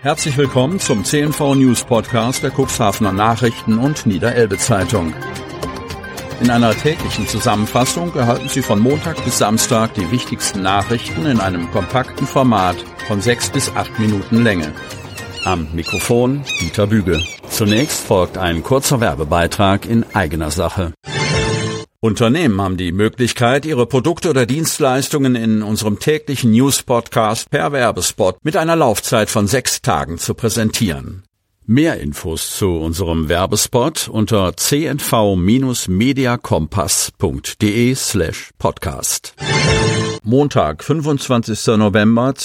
Herzlich willkommen zum CNV News Podcast der Cuxhavener Nachrichten und Niederelbe Zeitung. In einer täglichen Zusammenfassung erhalten Sie von Montag bis Samstag die wichtigsten Nachrichten in einem kompakten Format von 6 bis 8 Minuten Länge. Am Mikrofon Dieter Büge. Zunächst folgt ein kurzer Werbebeitrag in eigener Sache. Unternehmen haben die Möglichkeit, ihre Produkte oder Dienstleistungen in unserem täglichen News-Podcast per Werbespot mit einer Laufzeit von 6 Tagen zu präsentieren. Mehr Infos zu unserem Werbespot unter cnv-mediakompass.de/podcast. Montag, 25. November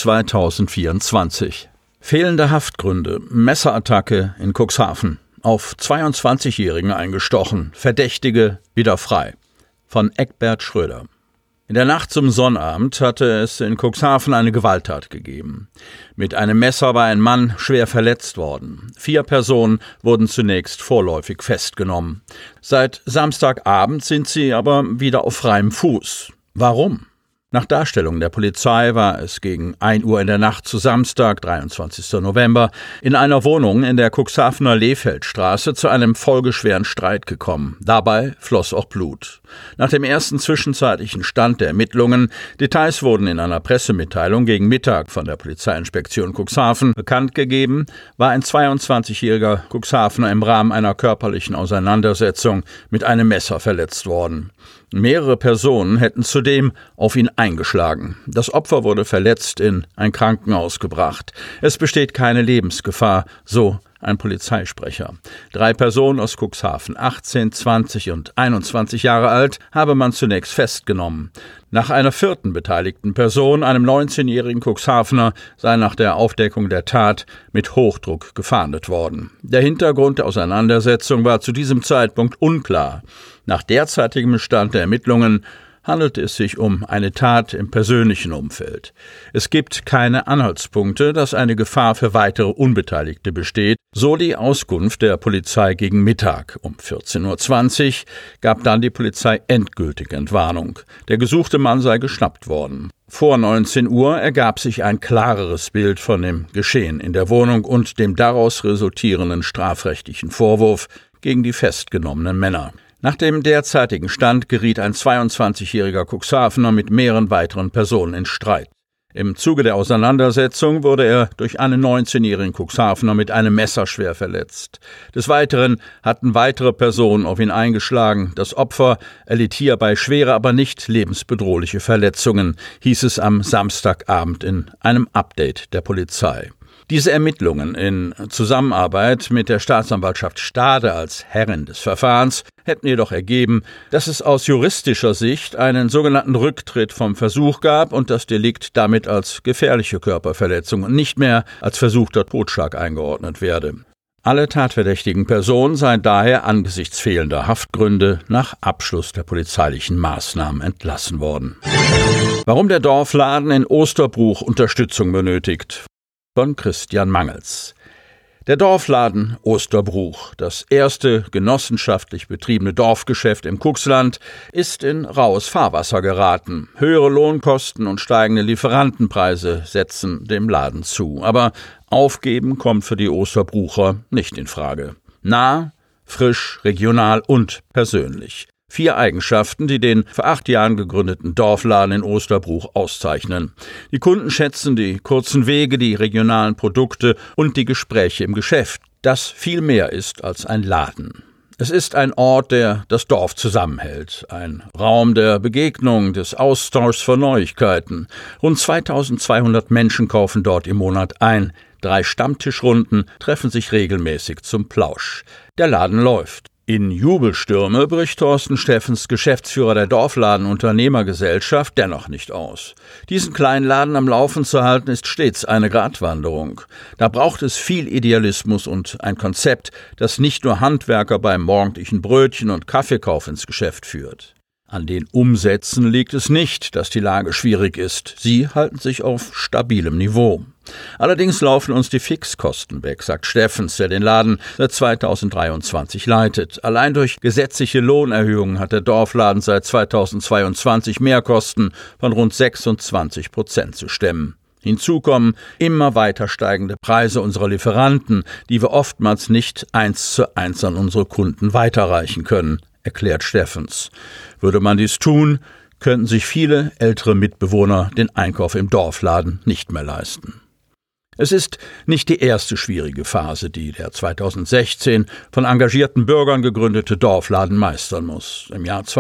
2024. Fehlende Haftgründe, Messerattacke in Cuxhaven. Auf 22-Jährigen eingestochen, Verdächtige wieder frei. Von Eckbert Schröder. In der Nacht zum Sonnabend hatte es in Cuxhaven eine Gewalttat gegeben. Mit einem Messer war ein Mann schwer verletzt worden. 4 Personen wurden zunächst vorläufig festgenommen. Seit Samstagabend sind sie aber wieder auf freiem Fuß. Warum? Nach Darstellung der Polizei war es gegen 1 Uhr in der Nacht zu Samstag, 23. November, in einer Wohnung in der Cuxhavener Lehfeldstraße zu einem folgeschweren Streit gekommen. Dabei floss auch Blut. Nach dem ersten zwischenzeitlichen Stand der Ermittlungen, Details wurden in einer Pressemitteilung gegen Mittag von der Polizeiinspektion Cuxhaven bekannt gegeben, war ein 22-jähriger Cuxhavener im Rahmen einer körperlichen Auseinandersetzung mit einem Messer verletzt worden. Mehrere Personen hätten zudem auf ihn eingeschlagen. Das Opfer wurde verletzt in ein Krankenhaus gebracht. Es besteht keine Lebensgefahr, so ein Polizeisprecher. 3 Personen aus Cuxhaven, 18, 20 und 21 Jahre alt, habe man zunächst festgenommen. Nach einer 4. beteiligten Person, einem 19-jährigen Cuxhavener, sei nach der Aufdeckung der Tat mit Hochdruck gefahndet worden. Der Hintergrund der Auseinandersetzung war zu diesem Zeitpunkt unklar. Nach derzeitigem Stand der Ermittlungen handelt es sich um eine Tat im persönlichen Umfeld. Es gibt keine Anhaltspunkte, dass eine Gefahr für weitere Unbeteiligte besteht, so die Auskunft der Polizei gegen Mittag. Um 14.20 Uhr gab dann die Polizei endgültig Entwarnung. Der gesuchte Mann sei geschnappt worden. Vor 19 Uhr ergab sich ein klareres Bild von dem Geschehen in der Wohnung und dem daraus resultierenden strafrechtlichen Vorwurf gegen die festgenommenen Männer. Nach dem derzeitigen Stand geriet ein 22-jähriger Cuxhavener mit mehreren weiteren Personen in Streit. Im Zuge der Auseinandersetzung wurde er durch einen 19-jährigen Cuxhavener mit einem Messer schwer verletzt. Des Weiteren hatten weitere Personen auf ihn eingeschlagen. Das Opfer erlitt hierbei schwere, aber nicht lebensbedrohliche Verletzungen, hieß es am Samstagabend in einem Update der Polizei. Diese Ermittlungen in Zusammenarbeit mit der Staatsanwaltschaft Stade als Herrin des Verfahrens hätten jedoch ergeben, dass es aus juristischer Sicht einen sogenannten Rücktritt vom Versuch gab und das Delikt damit als gefährliche Körperverletzung und nicht mehr als versuchter Totschlag eingeordnet werde. Alle tatverdächtigen Personen seien daher angesichts fehlender Haftgründe nach Abschluss der polizeilichen Maßnahmen entlassen worden. Warum der Dorfladen in Osterbruch Unterstützung benötigt. Von Christian Mangels. Der Dorfladen Osterbruch, das erste genossenschaftlich betriebene Dorfgeschäft im Cuxland, ist in raues Fahrwasser geraten. Höhere Lohnkosten und steigende Lieferantenpreise setzen dem Laden zu. Aber aufgeben kommt für die Osterbrucher nicht in Frage. Nah, frisch, regional und persönlich. 4 Eigenschaften, die den vor 8 Jahren gegründeten Dorfladen in Osterbruch auszeichnen. Die Kunden schätzen die kurzen Wege, die regionalen Produkte und die Gespräche im Geschäft, das viel mehr ist als ein Laden. Es ist ein Ort, der das Dorf zusammenhält, ein Raum der Begegnung, des Austauschs von Neuigkeiten. Rund 2200 Menschen kaufen dort im Monat ein. 3 Stammtischrunden treffen sich regelmäßig zum Plausch. Der Laden läuft. In Jubelstürme bricht Thorsten Steffens, Geschäftsführer der Dorfladen Unternehmergesellschaft, dennoch nicht aus. Diesen kleinen Laden am Laufen zu halten, ist stets eine Gratwanderung. Da braucht es viel Idealismus und ein Konzept, das nicht nur Handwerker beim morgendlichen Brötchen- und Kaffeekauf ins Geschäft führt. An den Umsätzen liegt es nicht, dass die Lage schwierig ist. Sie halten sich auf stabilem Niveau. Allerdings laufen uns die Fixkosten weg, sagt Steffens, der den Laden seit 2023 leitet. Allein durch gesetzliche Lohnerhöhungen hat der Dorfladen seit 2022 Mehrkosten von rund 26% zu stemmen. Hinzu kommen immer weiter steigende Preise unserer Lieferanten, die wir oftmals nicht 1:1 an unsere Kunden weiterreichen können, erklärt Steffens. Würde man dies tun, könnten sich viele ältere Mitbewohner den Einkauf im Dorfladen nicht mehr leisten. Es ist nicht die erste schwierige Phase, die der 2016 von engagierten Bürgern gegründete Dorfladen meistern muss. Im Jahr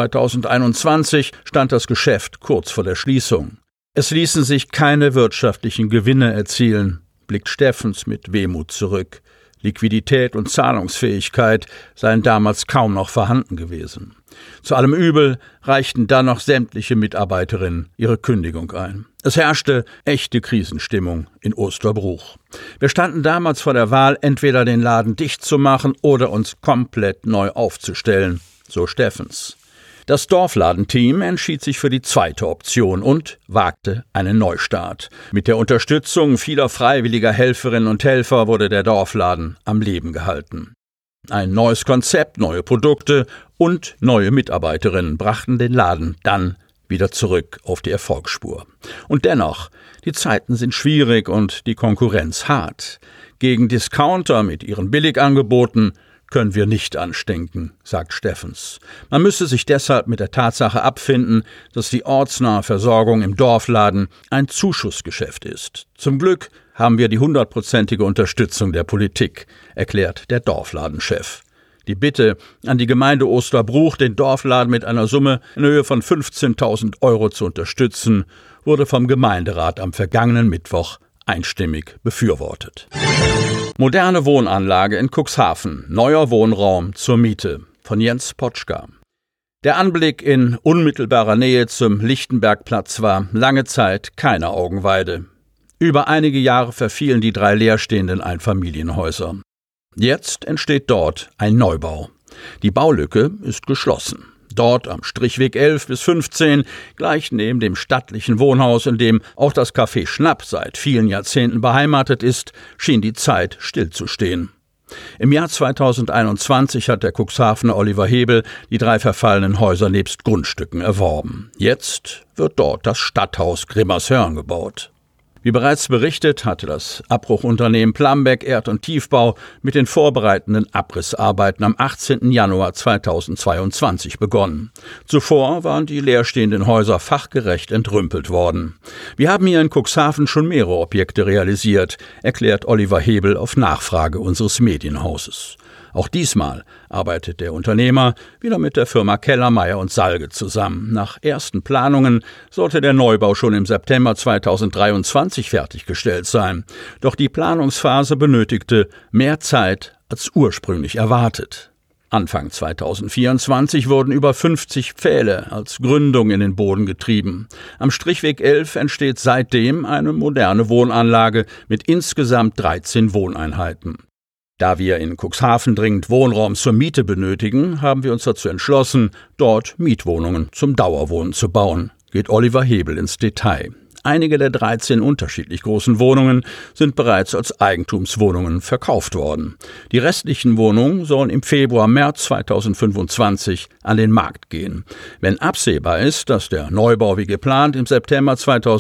2021 stand das Geschäft kurz vor der Schließung. Es ließen sich keine wirtschaftlichen Gewinne erzielen, blickt Steffens mit Wehmut zurück. Liquidität und Zahlungsfähigkeit seien damals kaum noch vorhanden gewesen. Zu allem Übel reichten dann noch sämtliche Mitarbeiterinnen ihre Kündigung ein. Es herrschte echte Krisenstimmung in Osterbruch. Wir standen damals vor der Wahl, entweder den Laden dicht zu machen oder uns komplett neu aufzustellen, so Steffens. Das Dorfladenteam entschied sich für die zweite Option und wagte einen Neustart. Mit der Unterstützung vieler freiwilliger Helferinnen und Helfer wurde der Dorfladen am Leben gehalten. Ein neues Konzept, neue Produkte und neue Mitarbeiterinnen brachten den Laden dann wieder zurück auf die Erfolgsspur. Und dennoch, die Zeiten sind schwierig und die Konkurrenz hart. Gegen Discounter mit ihren Billigangeboten können wir nicht anstinken, sagt Steffens. Man müsse sich deshalb mit der Tatsache abfinden, dass die ortsnahe Versorgung im Dorfladen ein Zuschussgeschäft ist. Zum Glück haben wir die 100%ige Unterstützung der Politik, erklärt der Dorfladenchef. Die Bitte an die Gemeinde Osterbruch, den Dorfladen mit einer Summe in Höhe von 15.000 € zu unterstützen, wurde vom Gemeinderat am vergangenen Mittwoch einstimmig befürwortet. Moderne Wohnanlage in Cuxhaven, neuer Wohnraum zur Miete, von Jens Potschka. Der Anblick in unmittelbarer Nähe zum Lichtenbergplatz war lange Zeit keine Augenweide. Über einige Jahre verfielen die 3 leerstehenden Einfamilienhäuser. Jetzt entsteht dort ein Neubau. Die Baulücke ist geschlossen. Dort am Strichweg 11 bis 15, gleich neben dem stattlichen Wohnhaus, in dem auch das Café Schnapp seit vielen Jahrzehnten beheimatet ist, schien die Zeit stillzustehen. Im Jahr 2021 hat der Cuxhavener Oliver Hebel die 3 verfallenen Häuser nebst Grundstücken erworben. Jetzt wird dort das Stadthaus Grimmershörn gebaut. Wie bereits berichtet, hatte das Abbruchunternehmen Plambeck Erd- und Tiefbau mit den vorbereitenden Abrissarbeiten am 18. Januar 2022 begonnen. Zuvor waren die leerstehenden Häuser fachgerecht entrümpelt worden. Wir haben hier in Cuxhaven schon mehrere Objekte realisiert, erklärt Oliver Hebel auf Nachfrage unseres Medienhauses. Auch diesmal arbeitet der Unternehmer wieder mit der Firma Keller, Meyer und Salge zusammen. Nach ersten Planungen sollte der Neubau schon im September 2023 fertiggestellt sein. Doch die Planungsphase benötigte mehr Zeit als ursprünglich erwartet. Anfang 2024 wurden über 50 Pfähle als Gründung in den Boden getrieben. Am Strichweg 11 entsteht seitdem eine moderne Wohnanlage mit insgesamt 13 Wohneinheiten. Da wir in Cuxhaven dringend Wohnraum zur Miete benötigen, haben wir uns dazu entschlossen, dort Mietwohnungen zum Dauerwohnen zu bauen, geht Oliver Hebel ins Detail. Einige der 13 unterschiedlich großen Wohnungen sind bereits als Eigentumswohnungen verkauft worden. Die restlichen Wohnungen sollen im Februar/März 2025 an den Markt gehen. Wenn absehbar ist, dass der Neubau wie geplant im September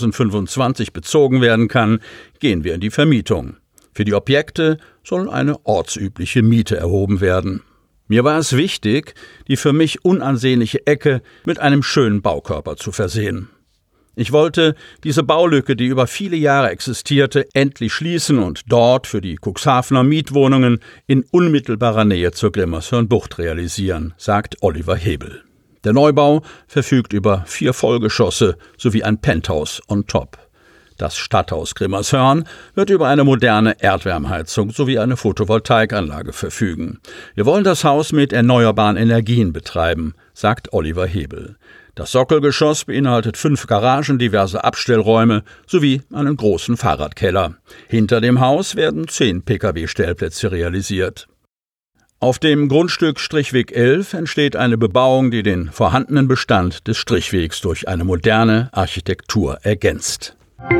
2025 bezogen werden kann, gehen wir in die Vermietung. Für die Objekte soll eine ortsübliche Miete erhoben werden. Mir war es wichtig, die für mich unansehnliche Ecke mit einem schönen Baukörper zu versehen. Ich wollte diese Baulücke, die über viele Jahre existierte, endlich schließen und dort für die Cuxhavener Mietwohnungen in unmittelbarer Nähe zur Grimmershörnbucht realisieren, sagt Oliver Hebel. Der Neubau verfügt über 4 Vollgeschosse sowie ein Penthouse on top. Das Stadthaus Grimmershörn wird über eine moderne Erdwärmeheizung sowie eine Photovoltaikanlage verfügen. Wir wollen das Haus mit erneuerbaren Energien betreiben, sagt Oliver Hebel. Das Sockelgeschoss beinhaltet 5 Garagen, diverse Abstellräume sowie einen großen Fahrradkeller. Hinter dem Haus werden 10 Pkw-Stellplätze realisiert. Auf dem Grundstück Strichweg 11 entsteht eine Bebauung, die den vorhandenen Bestand des Strichwegs durch eine moderne Architektur ergänzt.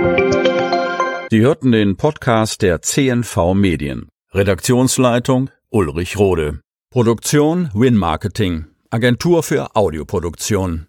Sie hörten den Podcast der CNV Medien. Redaktionsleitung Ulrich Rode. Produktion Win Marketing. Agentur für Audioproduktion.